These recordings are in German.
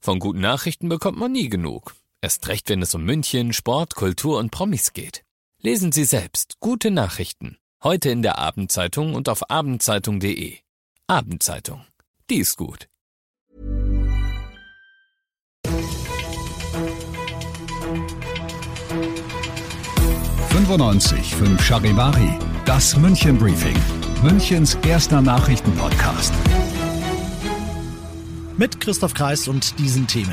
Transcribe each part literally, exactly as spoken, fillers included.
Von guten Nachrichten bekommt man nie genug. Erst recht, wenn es um München, Sport, Kultur und Promis geht. Lesen Sie selbst gute Nachrichten. Heute in der Abendzeitung und auf abendzeitung punkt de. Abendzeitung. Die ist gut. fünfundneunzig Komma fünf Charivari, das München Briefing, Münchens erster Nachrichtenpodcast. Mit Christoph Kreis und diesen Themen.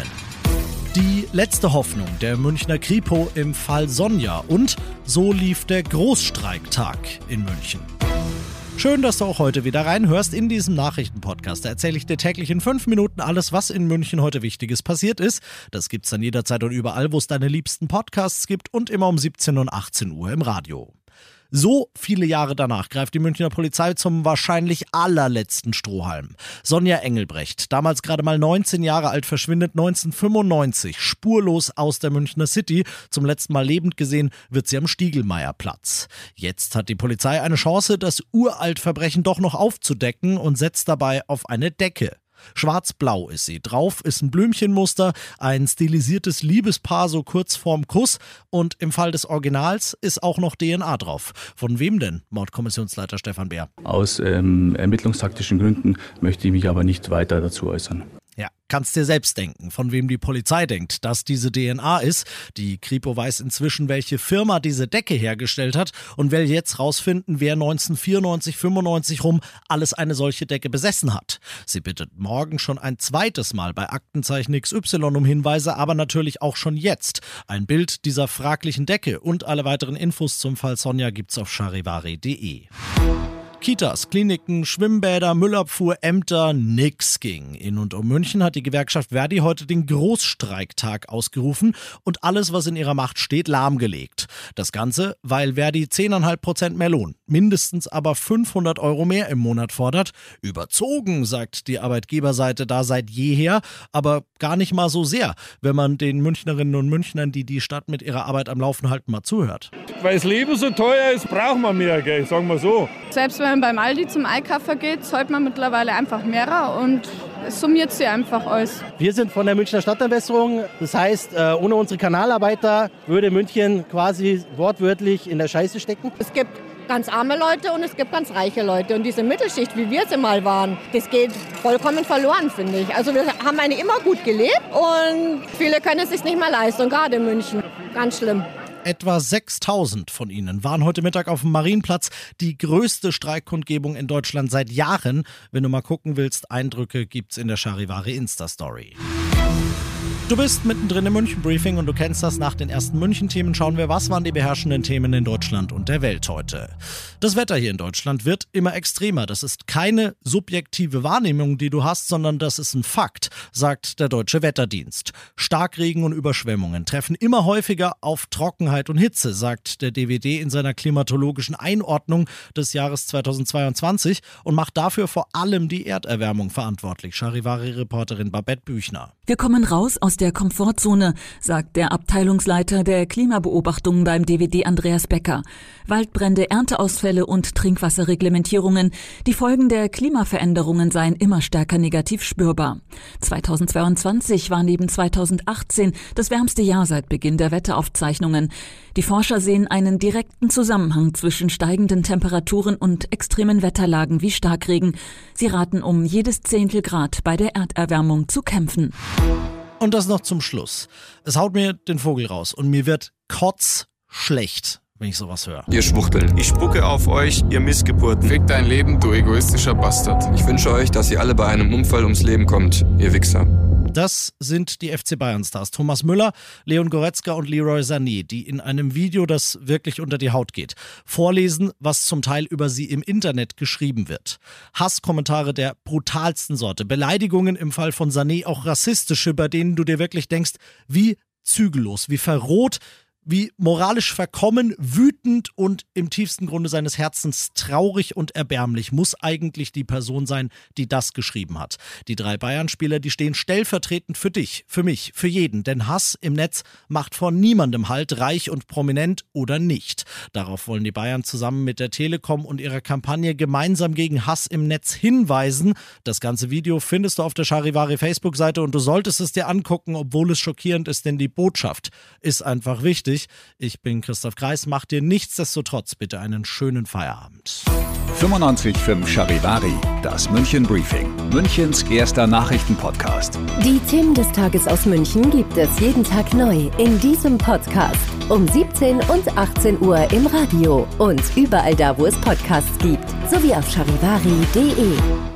Die letzte Hoffnung der Münchner Kripo im Fall Sonja und so lief der Großstreiktag in München. Schön, dass du auch heute wieder reinhörst in diesem Nachrichtenpodcast. Da erzähle ich dir täglich in fünf Minuten alles, was in München heute Wichtiges passiert ist. Das gibt's dann jederzeit und überall, wo es deine liebsten Podcasts gibt und immer um siebzehn und achtzehn Uhr im Radio. So viele Jahre danach greift die Münchner Polizei zum wahrscheinlich allerletzten Strohhalm. Sonja Engelbrecht, damals gerade mal neunzehn Jahre alt, verschwindet neunzehnhundertfünfundneunzig spurlos aus der Münchner City. Zum letzten Mal lebend gesehen wird sie am Stiegelmeierplatz. Jetzt hat die Polizei eine Chance, das Uraltverbrechen doch noch aufzudecken und setzt dabei auf eine Decke. Schwarz-blau ist sie. Drauf ist ein Blümchenmuster, ein stilisiertes Liebespaar so kurz vorm Kuss und im Fall des Originals ist auch noch D N A drauf. Von wem denn? Mordkommissionsleiter Stefan Beer. Aus ähm, ermittlungstaktischen Gründen möchte ich mich aber nicht weiter dazu äußern. Ja, kannst dir selbst denken, von wem die Polizei denkt, dass diese D N A ist. Die Kripo weiß inzwischen, welche Firma diese Decke hergestellt hat und will jetzt rausfinden, wer neunzehnhundertvierundneunzig, fünfundneunzig rum alles eine solche Decke besessen hat. Sie bittet morgen schon ein zweites Mal bei Aktenzeichen X Y um Hinweise, aber natürlich auch schon jetzt. Ein Bild dieser fraglichen Decke und alle weiteren Infos zum Fall Sonja gibt's auf charivari punkt de. Kitas, Kliniken, Schwimmbäder, Müllabfuhr, Ämter, nix ging. In und um München hat die Gewerkschaft Verdi heute den Großstreiktag ausgerufen und alles, was in ihrer Macht steht, lahmgelegt. Das Ganze, weil Verdi zehn Komma fünf Prozent mehr Lohn, mindestens aber fünfhundert Euro mehr im Monat fordert. Überzogen, sagt die Arbeitgeberseite da seit jeher, aber gar nicht mal so sehr, wenn man den Münchnerinnen und Münchnern, die die Stadt mit ihrer Arbeit am Laufen halten, mal zuhört. Weil das Leben so teuer ist, braucht man mehr, gell? Sagen wir so. Selbst wenn man beim Aldi zum Einkaufen geht, zahlt man mittlerweile einfach mehr und es summiert sich einfach alles. Wir sind von der Münchner Stadtentwässerung. Das heißt, ohne unsere Kanalarbeiter würde München quasi wortwörtlich in der Scheiße stecken. Es gibt ganz arme Leute und es gibt ganz reiche Leute. Und diese Mittelschicht, wie wir es mal waren, das geht vollkommen verloren, finde ich. Also wir haben eigentlich immer gut gelebt und viele können es sich nicht mehr leisten, gerade in München. Ganz schlimm. Etwa sechstausend von ihnen waren heute Mittag auf dem Marienplatz. Die größte Streikkundgebung in Deutschland seit Jahren. Wenn du mal gucken willst, Eindrücke gibt's in der Charivari Insta-Story. Du bist mittendrin im München-Briefing und du kennst das. Nach den ersten München-Themen schauen wir, was waren die beherrschenden Themen in Deutschland und der Welt heute. Das Wetter hier in Deutschland wird immer extremer. Das ist keine subjektive Wahrnehmung, die du hast, sondern das ist ein Fakt, sagt der Deutsche Wetterdienst. Starkregen und Überschwemmungen treffen immer häufiger auf Trockenheit und Hitze, sagt der D W D in seiner klimatologischen Einordnung des Jahres zweitausendzweiundzwanzig und macht dafür vor allem die Erderwärmung verantwortlich. Charivari-Reporterin Babette Büchner. Wir kommen raus aus der Komfortzone, sagt der Abteilungsleiter der Klimabeobachtungen beim D W D Andreas Becker. Waldbrände, Ernteausfälle und Trinkwasserreglementierungen. Die Folgen der Klimaveränderungen seien immer stärker negativ spürbar. zweitausendzweiundzwanzig war neben zweitausendachtzehn das wärmste Jahr seit Beginn der Wetteraufzeichnungen. Die Forscher sehen einen direkten Zusammenhang zwischen steigenden Temperaturen und extremen Wetterlagen wie Starkregen. Sie raten, um jedes Zehntel Grad bei der Erderwärmung zu kämpfen. Und das noch zum Schluss. Es haut mir den Vogel raus und mir wird kotzschlecht, wenn ich sowas höre. Ihr Schwuchteln. Ich spucke auf euch, ihr Missgeburten. Fick dein Leben, du egoistischer Bastard. Ich wünsche euch, dass ihr alle bei einem Unfall ums Leben kommt, ihr Wichser. Das sind die F C Bayern-Stars Thomas Müller, Leon Goretzka und Leroy Sané, die in einem Video, das wirklich unter die Haut geht, vorlesen, was zum Teil über sie im Internet geschrieben wird. Hasskommentare der brutalsten Sorte, Beleidigungen im Fall von Sané, auch rassistische, bei denen du dir wirklich denkst, wie zügellos, wie verroht, Wie moralisch verkommen, wütend und im tiefsten Grunde seines Herzens traurig und erbärmlich muss eigentlich die Person sein, die das geschrieben hat. Die drei Bayern-Spieler, die stehen stellvertretend für dich, für mich, für jeden. Denn Hass im Netz macht vor niemandem Halt, reich und prominent oder nicht. Darauf wollen die Bayern zusammen mit der Telekom und ihrer Kampagne gemeinsam gegen Hass im Netz hinweisen. Das ganze Video findest du auf der Charivari Facebook-Seite und du solltest es dir angucken, obwohl es schockierend ist, denn die Botschaft ist einfach wichtig. Ich bin Christoph Kreis, mach dir nichtsdestotrotz bitte einen schönen Feierabend. fünfundneunzig Komma fünf Charivari, das München Briefing, Münchens erster Nachrichtenpodcast. Die Themen des Tages aus München gibt es jeden Tag neu in diesem Podcast. Um siebzehn und achtzehn Uhr im Radio und überall da, wo es Podcasts gibt, sowie auf charivari punkt de.